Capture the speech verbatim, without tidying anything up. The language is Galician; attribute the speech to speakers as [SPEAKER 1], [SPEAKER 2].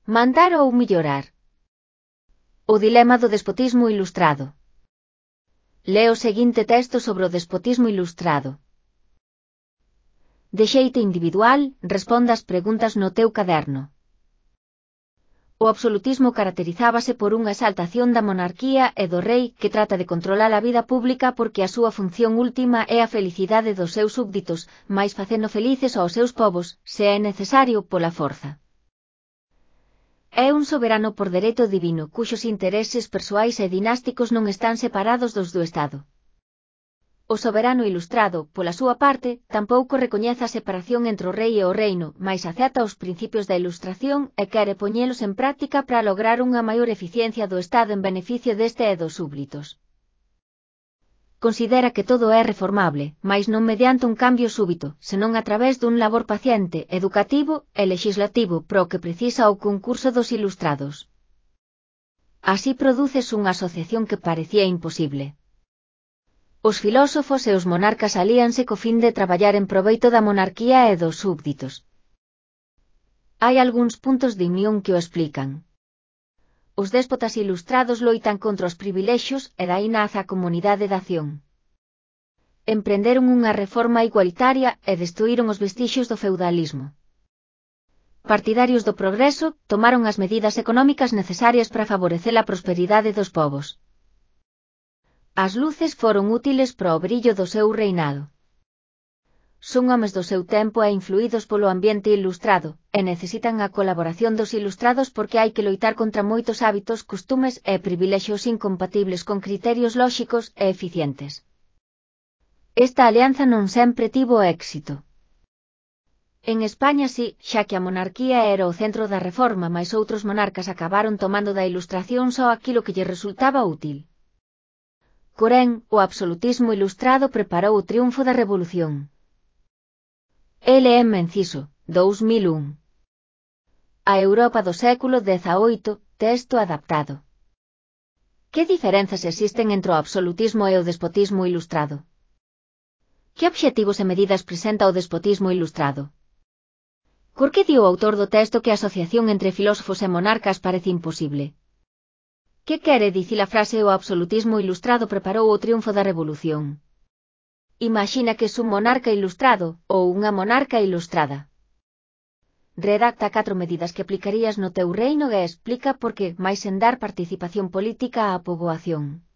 [SPEAKER 1] Mandar ou mellorar? O dilema do despotismo ilustrado. Leo o seguinte texto sobre o despotismo ilustrado. De xeito individual, responda as preguntas no teu caderno. O absolutismo caracterizábase por unha exaltación da monarquía e do rei que trata de controlar a vida pública porque a súa función última é a felicidade dos seus súbditos, máis facendo felices aos seus povos, se é necesario, pola forza. É un soberano por dereito divino cuxos intereses persoais e dinásticos non están separados dos do Estado. O soberano ilustrado, pola súa parte, tampouco recoñece a separación entre o rei e o reino, mais acepta os principios da ilustración e quere poñelos en práctica para lograr unha maior eficiencia do Estado en beneficio deste e dos súbditos. Considera que todo é reformable, mais non mediante un cambio súbito, senón a través dun labor paciente, educativo e legislativo pro que precisa o concurso dos ilustrados. Así produces unha asociación que parecía imposible. Os filósofos e os monarcas alíanse co fin de traballar en proveito da monarquía e dos súbditos. Hai algúns puntos de unión que o explican. Os déspotas ilustrados loitan contra os privilexios e dai nace a comunidade de acción. Emprenderon unha reforma igualitaria e destruíron os vestixios do feudalismo. Partidarios do progreso, tomaron as medidas económicas necesarias para favorecer a prosperidade dos povos. As luces foron útiles para o brillo do seu reinado. Son homes do seu tempo e influídos polo ambiente ilustrado, e necesitan a colaboración dos ilustrados porque hai que loitar contra moitos hábitos, costumes e privilexios incompatibles con criterios lóxicos e eficientes. Esta alianza non sempre tivo éxito. En España si, xa que a monarquía era o centro da reforma, mais outros monarcas acabaron tomando da ilustración só aquilo que lle resultaba útil. Porén, o absolutismo ilustrado preparou o triunfo da revolución. L. M. Enciso, dous mil un. A Europa do século dezaoito, texto adaptado. Que diferenzas existen entre o absolutismo e o despotismo ilustrado? Que obxectivos e medidas presenta o despotismo ilustrado? Por que di o autor do texto que a asociación entre filósofos e monarcas parece imposible? Que quere dicir a frase o absolutismo ilustrado preparou o triunfo da revolución? Imagina que es un monarca ilustrado, ou unha monarca ilustrada. Redacta catro medidas que aplicarías no teu reino e explica por que, máis sen dar participación política á poboación.